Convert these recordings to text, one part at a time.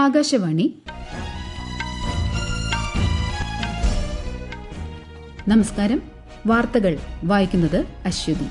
ആകാശവാണി. നമസ്കാരം. വാർത്തകൾ വായിക്കുന്നത് അശ്വതി.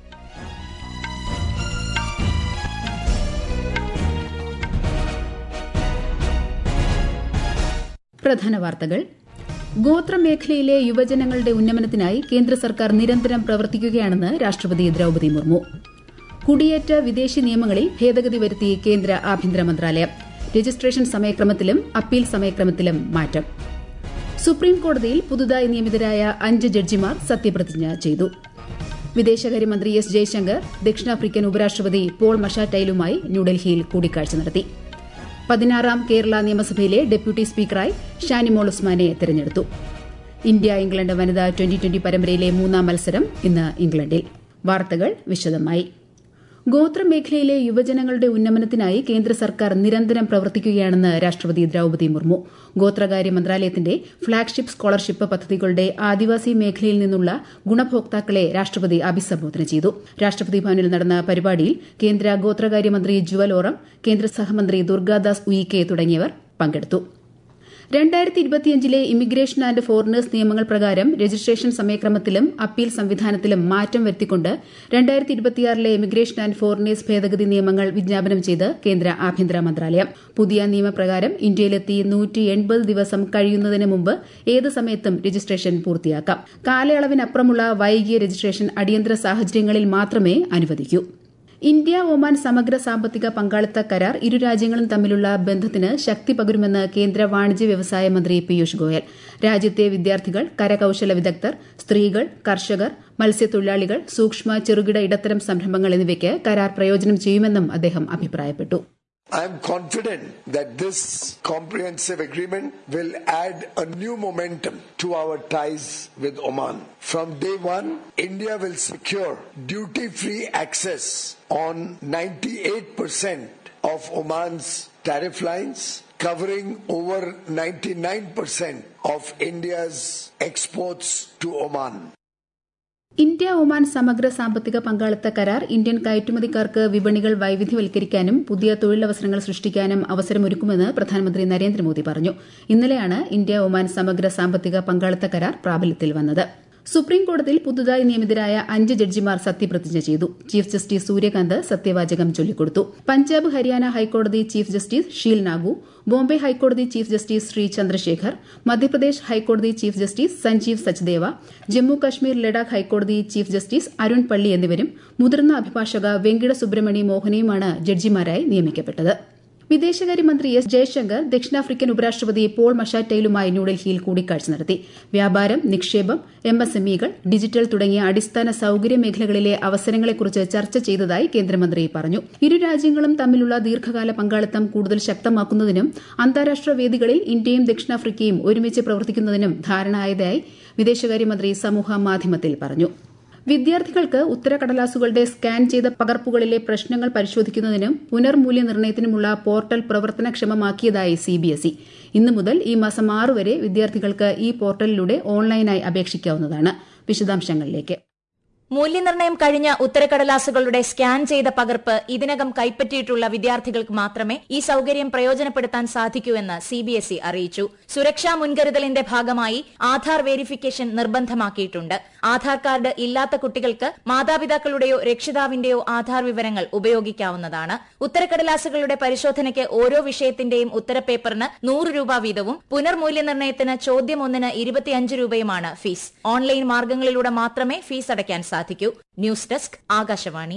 പ്രധാന വാർത്തകൾ. ഗോത്രമേഖലയിലെ യുവജനങ്ങളുടെ ഉന്നമനത്തിനായി കേന്ദ്ര സർക്കാർ നിരന്തരം പ്രവർത്തിക്കുകയാണെന്ന് രാഷ്ട്രപതി ദ്രൌപദി മുർമു. കുടിയേറ്റ വിദേശി നിയമങ്ങളിൽ ഭേദഗതി വരുത്തി കേന്ദ്ര ആഭ്യന്തര മന്ത്രാലയം. രജിസ്ട്രേഷൻ സമയക്രമത്തിലും അപ്പീൽ സമയക്രമത്തിലും മാറ്റം. സുപ്രീംകോടതിയിൽ പുതുതായി നിയമിതരായ 5 ജഡ്ജിമാർ സത്യപ്രതിജ്ഞ ചെയ്തു. വിദേശകാര്യമന്ത്രി എസ് ജയശങ്കർ ദക്ഷിണാഫ്രിക്കൻ ഉപരാഷ്ട്രപതി പോൾ മഷാറ്റൈലുമായി ന്യൂഡൽഹിയിൽ കൂടിക്കാഴ്ച നടത്തി. 16ാം കേരള നിയമസഭയിലെ ഡെപ്യൂട്ടി സ്പീക്കറായി ഷാനിമോൾ ഉസ്മാനെ തെരഞ്ഞെടുത്തു. ഇന്ത്യ ഇംഗ്ലണ്ട് വനിതാ ട്വന്റി പരമ്പരയിലെ 3ാം മത്സരം ഇന്ന് ഇംഗ്ലണ്ടിൽ. വാർത്തകൾ വിശദമായി. ഗോത്രമേഖലയിലെ യുവജനങ്ങളുടെ ഉന്നമനത്തിനായി കേന്ദ്ര സർക്കാർ നിരന്തരം പ്രവർത്തിക്കുകയാണെന്ന് രാഷ്ട്രപതി ദ്രൌപദി മുർമു. ഗോത്രകാര്യ മന്ത്രാലയത്തിന്റെ ഫ്ളാഗ്ഷിപ്പ് സ്കോളർഷിപ്പ് പദ്ധതികളുടെ ആദിവാസി മേഖലയിൽ നിന്നുള്ള ഗുണഭോക്താക്കളെ രാഷ്ട്രപതി അഭിസംബോധന ചെയ്തു. രാഷ്ട്രപതി ഭവനിൽ നടന്ന പരിപാടിയിൽ കേന്ദ്ര ഗോത്രകാര്യമന്ത്രി ജുവൽ ഓറം, കേന്ദ്ര സഹമന്ത്രി ദുർഗാദാസ് ഉയിക്കെ തുടങ്ങിയവർ പങ്കെടുത്തു. 2025 ഇമിഗ്രേഷൻ ആന്റ് ഫോറിനേഴ്സ് നിയമങ്ങൾ പ്രകാരം രജിസ്ട്രേഷൻ സമയക്രമത്തിലും അപ്പീൽ സംവിധാനത്തിലും മാറ്റം വരുത്തിക്കൊണ്ട് 2026 ഇമിഗ്രേഷൻ ആന്റ് ഫോറിനേഴ്സ് ഭേദഗതി നിയമങ്ങൾ വിജ്ഞാപനം ചെയ്ത് കേന്ദ്ര ആഭ്യന്തര മന്ത്രാലയം. പുതിയ നിയമപ്രകാരം ഇന്ത്യയിലെത്തി 180 ദിവസം കഴിയുന്നതിന് മുമ്പ് ഏത് സമയത്തും രജിസ്ട്രേഷൻ പൂർത്തിയാക്കാം. കാലയളവിനപ്പുറമുള്ള വൈകിയ രജിസ്ട്രേഷൻ അടിയന്തര സാഹചര്യങ്ങളിൽ മാത്രമേ അനുവദിക്കൂ. ഇന്ത്യ ഒമാൻ സമഗ്ര സാമ്പത്തിക പങ്കാളിത്ത കരാർ ഇരു രാജ്യങ്ങളും തമ്മിലുള്ള ബന്ധത്തിന് ശക്തി പകരുമെന്ന് കേന്ദ്ര വാണിജ്യ വ്യവസായ മന്ത്രി പീയൂഷ് ഗോയൽ. രാജ്യത്തെ വിദ്യാർത്ഥികൾ, കരകൌശല വിദഗ്ധർ, സ്ത്രീകൾ, കർഷകർ, മത്സ്യത്തൊഴിലാളികൾ, സൂക്ഷ്മ ചെറുകിട ഇടത്തരം സംരംഭങ്ങൾ എന്നിവയ്ക്ക് കരാർ പ്രയോജനം ചെയ്യുമെന്നും അദ്ദേഹം അഭിപ്രായപ്പെട്ടു. I am confident that this comprehensive agreement will add a new momentum to our ties with Oman. From day one, India will secure duty-free access on 98% of Oman's tariff lines, covering over 99% of India's exports to Oman. India Oman സമഗ്ര സാമ്പത്തിക പങ്കാളിത്ത കരാർ Indian കയറ്റുമതിക്കാർക്ക് വിപണികൾ വൈവിധ്യവൽക്കരിക്കാനും പുതിയ തൊഴിലവസരങ്ങൾ സൃഷ്ടിക്കാനും അവസരമൊരുക്കുമെന്ന് പ്രധാനമന്ത്രി നരേന്ദ്രമോദി പറഞ്ഞു. ഇന്നലെയാണ് ഇന്ത്യ ഒമാൻ സമഗ്ര സാമ്പത്തിക പങ്കാളിത്ത കരാർ പ്രാബല്യത്തിൽ വന്നത്. സുപ്രീംകോടതിയിൽ പുതുതായി നിയമിതരായ 5 ജഡ്ജിമാർ സത്യപ്രതിജ്ഞ ചെയ്തു. ചീഫ് ജസ്റ്റിസ് സൂര്യകാന്ത് സത്യവാചകം ചൊല്ലിക്കൊടുത്തു. പഞ്ചാബ് ഹരിയാന ഹൈക്കോടതി ചീഫ് ജസ്റ്റിസ് ഷീൽ നാഗു, ബോംബെ ഹൈക്കോടതി ചീഫ് ജസ്റ്റിസ് ശ്രീ ചന്ദ്രശേഖർ, മധ്യപ്രദേശ് ഹൈക്കോടതി ചീഫ് ജസ്റ്റിസ് സഞ്ജീവ് സച്ദേവ, ജമ്മു കശ്മീർ ലഡാക്ക് ഹൈക്കോടതി ചീഫ് ജസ്റ്റിസ് അരുൺ പള്ളി എന്നിവരും മുതിർന്ന അഭിഭാഷക വെങ്കിട സുബ്രഹ്മണി മോഹനയുമാണ് ജഡ്ജിമാരായി നിയമിക്കപ്പെട്ടത്. വിദേശകാര്യമന്ത്രി എസ് ജയശങ്കർ ദക്ഷിണാഫ്രിക്കൻ ഉപരാഷ്ട്രപതി പോൾ മഷാറ്റൈലുമായി ന്യൂഡൽഹിയിൽ കൂടിക്കാഴ്ച നടത്തി. വ്യാപാരം, നിക്ഷേപം, MSMEകൾ, ഡിജിറ്റൽ തുടങ്ങിയ അടിസ്ഥാന സൌകര്യ മേഖലകളിലെ അവസരങ്ങളെക്കുറിച്ച് ചർച്ച ചെയ്തതായി കേന്ദ്രമന്ത്രി പറഞ്ഞു. ഇരു രാജ്യങ്ങളും തമ്മിലുള്ള ദീർഘകാല പങ്കാളിത്തം കൂടുതൽ ശക്തമാക്കുന്നതിനും അന്താരാഷ്ട്ര വേദികളിൽ ഇന്ത്യയും ദക്ഷിണാഫ്രിക്കയും ഒരുമിച്ച് പ്രവർത്തിക്കുന്നതിനും ധാരണയായതായി വിദേശകാര്യമന്ത്രി സമൂഹ മാധ്യമത്തിൽ പറഞ്ഞു. വിദ്യാർത്ഥികൾക്ക് ഉത്തരക്കടലാസുകളുടെ സ്കാൻ ചെയ്ത പകർപ്പുകളിലെ പ്രശ്നങ്ങൾ പരിശോധിക്കുന്നതിനും പുനർമൂല്യനിർണ്ണയത്തിനുമുള്ള പോർട്ടൽ പ്രവർത്തനക്ഷമമാക്കിയതായി CBSE. ഇന്നു മുതൽ ഈ മാസം 6 വരെ വിദ്യാർത്ഥികൾക്ക് ഈ പോർട്ടലിലൂടെ ഓൺലൈനായി അപേക്ഷിക്കാവുന്നതാണ്. വിശദാംശങ്ങളിലേക്ക്. മൂല്യനിർണ്ണയം കഴിഞ്ഞ ഉത്തരക്കടലാസുകളുടെ സ്കാൻ ചെയ്ത പകർപ്പ് ഇതിനകം കൈപ്പറ്റിയിട്ടുള്ള വിദ്യാർത്ഥികൾക്ക് മാത്രമേ ഈ സൌകര്യം പ്രയോജനപ്പെടുത്താൻ സാധിക്കൂ എന്ന് CBSE അറിയിച്ചു. സുരക്ഷാ മുൻകരുതലിന്റെ ഭാഗമായി ആധാർ വെരിഫിക്കേഷൻ നിർബന്ധമാക്കിയിട്ടുണ്ട്. ആധാർ കാർഡ് ഇല്ലാത്ത കുട്ടികൾക്ക് മാതാപിതാക്കളുടെയോ രക്ഷിതാവിന്റെയോ ആധാർ വിവരങ്ങൾ ഉപയോഗിക്കാവുന്നതാണ്. ഉത്തരക്കടലാസുകളുടെ പരിശോധനയ്ക്ക് ഓരോ വിഷയത്തിന്റെയും ഉത്തരപേപ്പറിന് 100 രൂപ വീതവും പുനർമൂല്യനിർണ്ണയത്തിന് ചോദ്യം 1-ന് 25 രൂപയുമാണ് ഫീസ്. ഓൺലൈൻ മാർഗങ്ങളിലൂടെ മാത്രമേ ഫീസ് അടയ്ക്കാൻ സാധിക്കൂ. News desk, Akashvani.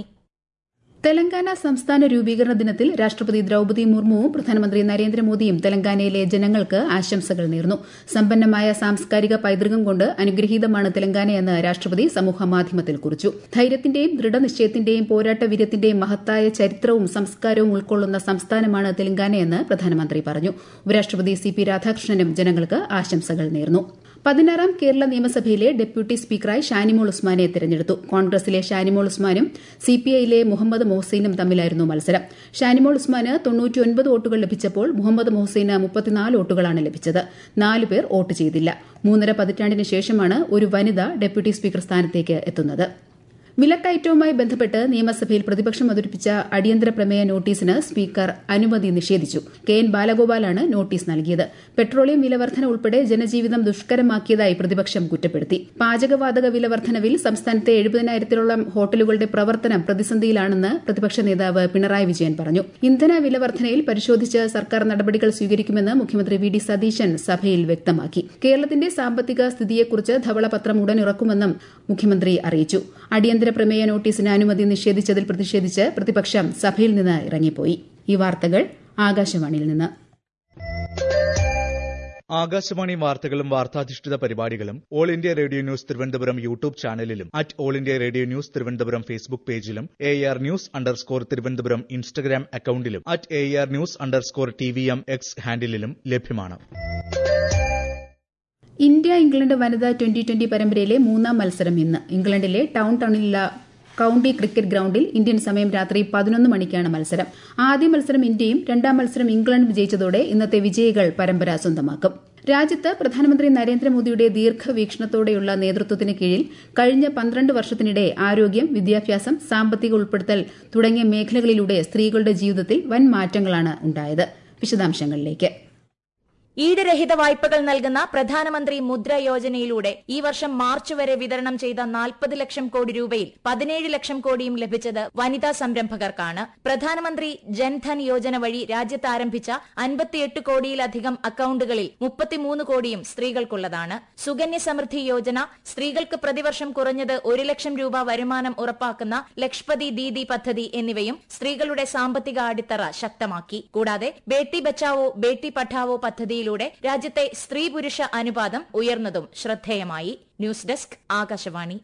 തെലങ്കാന സംസ്ഥാന രൂപീകരണ ദിനത്തിൽ രാഷ്ട്രപതി ദ്രൌപദി മുർമുവും പ്രധാനമന്ത്രി നരേന്ദ്രമോദിയും തെലങ്കാനയിലെ ജനങ്ങൾക്ക് ആശംസകൾ നേർന്നു. സമ്പന്നമായ സാംസ്കാരിക പൈതൃകം കൊണ്ട് അനുഗ്രഹീതമാണ് തെലങ്കാനയെന്ന് രാഷ്ട്രപതി സമൂഹമാധ്യമത്തിൽ കുറിച്ചു. ധൈര്യത്തിന്റെയും ദൃഢനിശ്ചയത്തിന്റെയും പോരാട്ടവീര്യത്തിന്റെയും മഹത്തായ ചരിത്രവും സംസ്കാരവും ഉൾക്കൊള്ളുന്ന സംസ്ഥാനമാണ് തെലങ്കാനയെന്ന് പ്രധാനമന്ത്രി പറഞ്ഞു. ഉപരാഷ്ട്രപതി CP രാധാകൃഷ്ണനും ജനങ്ങൾക്ക് ആശംസകൾ നേർന്നു. 16ാം കേരള നിയമസഭയിലെ ഡെപ്യൂട്ടി സ്പീക്കറായി ഷാനിമോൾ ഉസ്മാനെ തെരഞ്ഞെടുത്തു. കോൺഗ്രസിലെ ഷാനിമോൾ ഉസ്മാനും CPIയിലെ മുഹമ്മദ് മൊഹ്സീനും തമ്മിലായിരുന്നു മത്സരം. ഷാനിമോൾ ഉസ്മാന് 99 വോട്ടുകൾ ലഭിച്ചപ്പോൾ മുഹമ്മദ് മൊഹ്സീന് 34 വോട്ടുകളാണ് ലഭിച്ചത്. 4 പേർ വോട്ട് ചെയ്തില്ല. 3.5 പതിറ്റാണ്ടിന് ശേഷമാണ് ഒരു വനിത ഡെപ്യൂട്ടി സ്പീക്കർ സ്ഥാനത്തേക്ക് എത്തുന്നത്. വിലക്കയറ്റവുമായി ബന്ധപ്പെട്ട് നിയമസഭയിൽ പ്രതിപക്ഷം അവതരിപ്പിച്ച അടിയന്തര പ്രമേയ നോട്ടീസിന് സ്പീക്കർ അനുമതി നിഷേധിച്ചു. കെ എൻ ബാലഗോപാലാണ് നോട്ടീസ് നൽകിയത്. പെട്രോളിയം വിലവർധന ഉൾപ്പെടെ ജനജീവിതം ദുഷ്കരമാക്കിയതായി പ്രതിപക്ഷം കുറ്റപ്പെടുത്തി. പാചകവാതക വിലവർധനവിൽ സംസ്ഥാനത്തെ 70,000-ഓളം ഹോട്ടലുകളുടെ പ്രവർത്തനം പ്രതിസന്ധിയിലാണെന്ന് പ്രതിപക്ഷ നേതാവ് പിണറായി വിജയൻ പറഞ്ഞു. ഇന്ധന വിലവർധനയിൽ പരിശോധിച്ച് സർക്കാർ നടപടികൾ സ്വീകരിക്കുമെന്ന് മുഖ്യമന്ത്രി വി ഡി സതീശൻ സഭയിൽ വ്യക്തമാക്കി. കേരളത്തിന്റെ സാമ്പത്തിക സ്ഥിതിയെക്കുറിച്ച് ധവളപത്രം ഉടൻ ഇറക്കുമെന്നും മുഖ്യമന്ത്രി അറിയിച്ചു. അടിയന്തര പ്രമേയ നോട്ടീസിന് അനുമതി നിഷേധിച്ചതിൽ പ്രതിഷേധിച്ച് പ്രതിപക്ഷം സഭയിൽ നിന്ന് ഇറങ്ങിപ്പോയി. ഈ വാർത്തകൾ ആകാശവാണിയിൽ നിന്ന്. ആകാശവാണി വാർത്തകളും വാർത്താധിഷ്ഠിത പരിപാടികളും all India radio news Thiruvananthapuram YouTube ചാനലിലും all India radio news Thiruvananthapuram Facebook പേജിലും AR News_ തിരുവനന്തപുരം ഇൻസ്റ്റഗ്രാം അക്കൌണ്ടിലും AR News_TVM X ഹാൻഡിലും ലഭ്യമാണ്. ഇന്ത്യ ഇംഗ്ലണ്ട് വനിതാ 2020 പരമ്പരയിലെ മൂന്നാം മത്സരം ഇന്ന്. ഇംഗ്ലണ്ടിലെ ടൌണിലുള്ള കൌണ്ടി ക്രിക്കറ്റ് ഗ്രൌണ്ടിൽ ഇന്ത്യൻ സമയം രാത്രി 11 മണിക്കാണ് മത്സരം. ആദ്യ മത്സരം ഇന്ത്യയും രണ്ടാം മത്സരം ഇംഗ്ലണ്ടും വിജയിച്ചതോടെ ഇന്നത്തെ വിജയികൾ പരമ്പര സ്വന്തമാക്കും. രാജ്യത്ത് പ്രധാനമന്ത്രി നരേന്ദ്രമോദിയുടെ ദീർഘവീക്ഷണത്തോടെയുള്ള നേതൃത്വത്തിന് കീഴിൽ കഴിഞ്ഞ 12 വർഷത്തിനിടെ ആരോഗ്യം, വിദ്യാഭ്യാസം, സാമ്പത്തിക ഉൾപ്പെടുത്തൽ തുടങ്ങിയ മേഖലകളിലൂടെ സ്ത്രീകളുടെ ജീവിതത്തിൽ വൻ മാറ്റങ്ങളാണ് ഉണ്ടായത്. വിശദാംശങ്ങളിലേക്ക്. ഈടുരഹിത വായ്പകൾ നൽകുന്ന പ്രധാനമന്ത്രി മുദ്ര യോജനയിലൂടെ ഈ വർഷം മാർച്ച് വരെ വിതരണം ചെയ്ത 40 ലക്ഷം കോടി രൂപയിൽ 17 ലക്ഷം കോടിയും ലഭിച്ചത് വനിതാ സംരംഭകർക്കാണ്. പ്രധാനമന്ത്രി ജൻധൻ യോജന വഴി രാജ്യത്ത് ആരംഭിച്ച 58 കോടിയിലധികം അക്കൌണ്ടുകളിൽ 33 കോടിയും സ്ത്രീകൾക്കുള്ളതാണ്. സുകന്യ സമൃദ്ധി യോജന, സ്ത്രീകൾക്ക് പ്രതിവർഷം കുറഞ്ഞത് 1 ലക്ഷം രൂപ വരുമാനം ഉറപ്പാക്കുന്ന ലക്ഷ്പതി ദീദി പദ്ധതി എന്നിവയും സ്ത്രീകളുടെ സാമ്പത്തിക അടിത്തറ ശക്തമാക്കി. കൂടാതെ ബേട്ടി ബച്ചാവോ ബേട്ടി പഠാവോ പദ്ധതിയിൽ രാജ്യത്തെ സ്ത്രീ പുരുഷ അനുപാതം ഉയർന്നതും ശ്രദ്ധേയമായി. News desk Akashvani.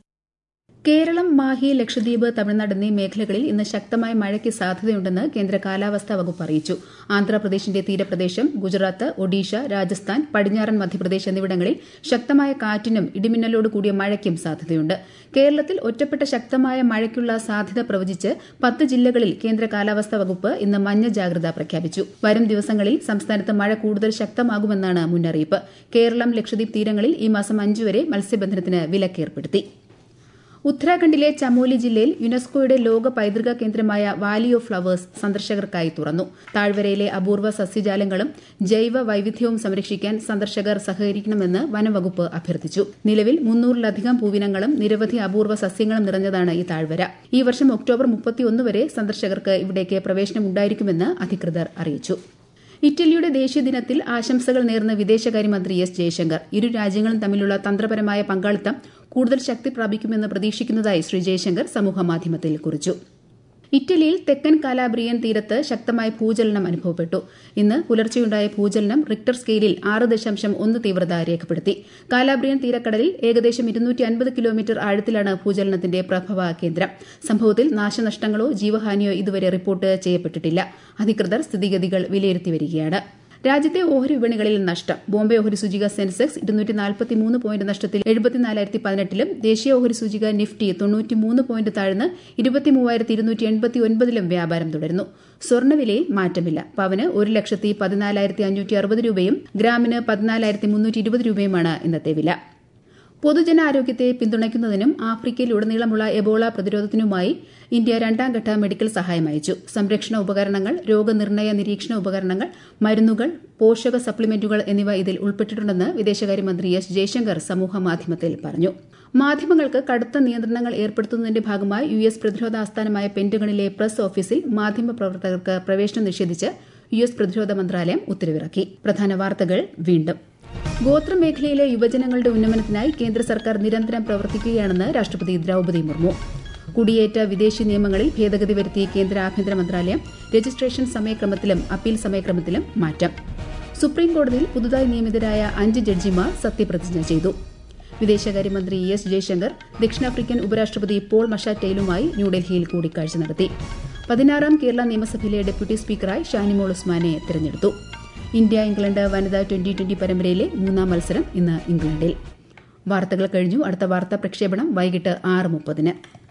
കേരളം, മാഹി, ലക്ഷദ്വീപ്, തമിഴ്നാട് എന്നീ മേഖലകളിൽ ഇന്ന് ശക്തമായ മഴയ്ക്ക് സാധ്യതയുണ്ടെന്ന് കേന്ദ്ര കാലാവസ്ഥാ വകുപ്പ് അറിയിച്ചു. ആന്ധ്രാപ്രദേശിന്റെ തീരപ്രദേശം, ഗുജറാത്ത്, ഒഡീഷ, രാജസ്ഥാൻ, പടിഞ്ഞാറൻ മധ്യപ്രദേശ് എന്നിവിടങ്ങളിൽ ശക്തമായ കാറ്റിനും ഇടിമിന്നലോട് കൂടിയ മഴയ്ക്കും സാധ്യതയുണ്ട്. കേരളത്തിൽ ഒറ്റപ്പെട്ട ശക്തമായ മഴയ്ക്കുള്ള സാധ്യത പ്രവചിച്ച് 10 ജില്ലകളിൽ കേന്ദ്ര കാലാവസ്ഥാ വകുപ്പ് ഇന്ന് മഞ്ഞ ജാഗ്രത പ്രഖ്യാപിച്ചു. വരും ദിവസങ്ങളിൽ സംസ്ഥാനത്ത് മഴ കൂടുതൽ ശക്തമാകുമെന്നാണ് മുന്നറിയിപ്പ്. കേരളം, ലക്ഷദ്വീപ് തീരങ്ങളിൽ ഈ മാസം 5 വരെ മത്സ്യബന്ധനത്തിന് വിലക്കേർപ്പെടുത്തി. ഉത്തരാഖണ്ഡിലെ ചമോലി ജില്ലയിൽ യുനെസ്കോയുടെ ലോക പൈതൃക കേന്ദ്രമായ വാലി ഓഫ് ഫ്ലവേഴ്സ് സന്ദർശകർക്കായി തുറന്നു. താഴ്വരയിലെ അപൂർവ സസ്യജാലങ്ങളും ജൈവ വൈവിധ്യവും സംരക്ഷിക്കാൻ സന്ദർശകർ സഹകരിക്കണമെന്ന് വനംവകുപ്പ് അഭ്യർത്ഥിച്ചു. നിലവിൽ 300-ലധികം പൂവിനങ്ങളും നിരവധി അപൂർവ സസ്യങ്ങളും നിറഞ്ഞതാണ് ഈ താഴ്വര. ഈ വർഷം ഒക്ടോബർ 31 വരെ സന്ദർശകർക്ക് ഇവിടേക്ക് പ്രവേശനം ഉണ്ടായിരിക്കുമെന്ന് അധികൃതർ അറിയിച്ചു. ഇറ്റലിയുടെ ദേശീയ ദിനത്തിൽ ആശംസകൾ നേർന്ന വിദേശകാര്യമന്ത്രി എസ് ജയശങ്കർ ഇരു രാജ്യങ്ങളും തമ്മിലുള്ള തന്ത്രപരമായ പങ്കാളിത്തം കൂടുതൽ ശക്തി പ്രാപിക്കുമെന്ന് പ്രതീക്ഷിക്കുന്നതായി ശ്രീ ജയശങ്കർ സമൂഹമാധ്യമത്തിൽ കുറിച്ചു. ഇറ്റലിയിൽ തെക്കൻ കാലാബ്രിയൻ തീരത്ത് ശക്തമായ ഭൂചലനം അനുഭവപ്പെട്ടു. ഇന്ന് പുലർച്ചെയുണ്ടായ ഭൂചലനം റിക്ടർ സ്കെയിലിൽ 6.1 തീവ്രത രേഖപ്പെടുത്തി. കാലാബ്രിയൻ തീരക്കടലിൽ ഏകദേശം 250 കിലോമീറ്റർ ആഴത്തിലാണ് ഭൂചലനത്തിന്റെ പ്രഭവ കേന്ദ്രം. സംഭവത്തിൽ നാശനഷ്ടങ്ങളോ ജീവഹാനിയോ ഇതുവരെ റിപ്പോർട്ട് ചെയ്യപ്പെട്ടിട്ടില്ല. അധികൃതർ സ്ഥിതിഗതികൾ വിലയിരുത്തിവരികയാണ്. രാജ്യത്തെ ഓഹരി വിപണികളിൽ നഷ്ടം. ബോംബെ ഓഹരി സൂചിക സെൻസെക്സ് 243 പോയിന്റ് നഷ്ടത്തിൽ 74,018-ലും ദേശീയ ഓഹരി സൂചിക നിഫ്റ്റി 93 പോയിന്റ് താഴ്ന്ന് 23,289-ലും വ്യാപാരം തുടരുന്നു. സ്വർണ്ണവിലയിൽ മാറ്റമില്ല. പവന് 1,14,560 രൂപയും ഗ്രാമിന് 14,320 രൂപയുമാണ് ഇന്നത്തെ വില. പൊതുജനാരോഗ്യത്തെ പിന്തുണയ്ക്കുന്നതിനും ആഫ്രിക്കയിലുടനീളമുള്ള എബോള പ്രതിരോധത്തിനുമായി ഇന്ത്യ 2ാംഘട്ട മെഡിക്കൽ സഹായം അയച്ചു. സംരക്ഷണ ഉപകരണങ്ങൾ, രോഗനിർണയ നിരീക്ഷണ ഉപകരണങ്ങൾ, മരുന്നുകൾ, പോഷക സപ്ലിമെന്റുകൾ എന്നിവ ഇതിൽ ഉൾപ്പെട്ടിട്ടുണ്ടെന്ന് വിദേശകാര്യമന്ത്രി എസ് ജയശങ്കർ സമൂഹമാധ്യമത്തിൽ പറഞ്ഞു. മാധ്യമങ്ങൾക്ക് കടുത്ത നിയന്ത്രണങ്ങൾ ഏർപ്പെടുത്തുന്നതിന്റെ ഭാഗമായി US പ്രതിരോധ ആസ്ഥാനമായ പെന്റഗണിലെ പ്രസ് ഓഫീസിൽ മാധ്യമപ്രവർത്തകർക്ക് പ്രവേശനം നിഷേധിച്ച് US പ്രതിരോധ മന്ത്രാലയം ഉത്തരവിറക്കി. പ്രധാന വാർത്തകൾ വീണ്ടും. ഗോത്രമേഖലയിലെ യുവജനങ്ങളുടെ ഉന്നമനത്തിനായി കേന്ദ്ര സർക്കാർ നിരന്തരം പ്രവർത്തിക്കുകയാണെന്ന് രാഷ്ട്രപതി ദ്രൌപദി മുർമു. കുടിയേറ്റ വിദേശി നിയമങ്ങളിൽ ഭേദഗതി വരുത്തിയ കേന്ദ്ര ആഭ്യന്തര മന്ത്രാലയം രജിസ്ട്രേഷൻ സമയക്രമത്തിലും അപ്പീൽ സമയക്രമത്തിലും മാറ്റം. സുപ്രീംകോടതിയിൽ പുതുതായി നിയമിതരായ 5 ജഡ്ജിമാർ സത്യപ്രതിജ്ഞ ചെയ്തു. വിദേശകാര്യമന്ത്രി എസ് ജയശങ്കർ ദക്ഷിണാഫ്രിക്കൻ ഉപരാഷ്ട്രപതി പോൾ മഷാറ്റയിലുമായി ന്യൂഡൽഹിയിൽ കൂടിക്കാഴ്ച നടത്തി. 16ാം കേരള നിയമസഭയിലെ ഡെപ്യൂട്ടി സ്പീക്കറായി ഷാനിമോൾ ഉസ്മാനെ തെരഞ്ഞെടുത്തു. ഇന്ത്യ ഇംഗ്ലണ്ട് വനിതാ 2020 പരമ്പരയിലെ 3ാം മത്സരം ഇന്ന് ഇംഗ്ലണ്ടിൽ. വാർത്തകൾ കഴിഞ്ഞു. അടുത്ത വാർത്താ പ്രക്ഷേപണം വൈകിട്ട് 6:30-ന്.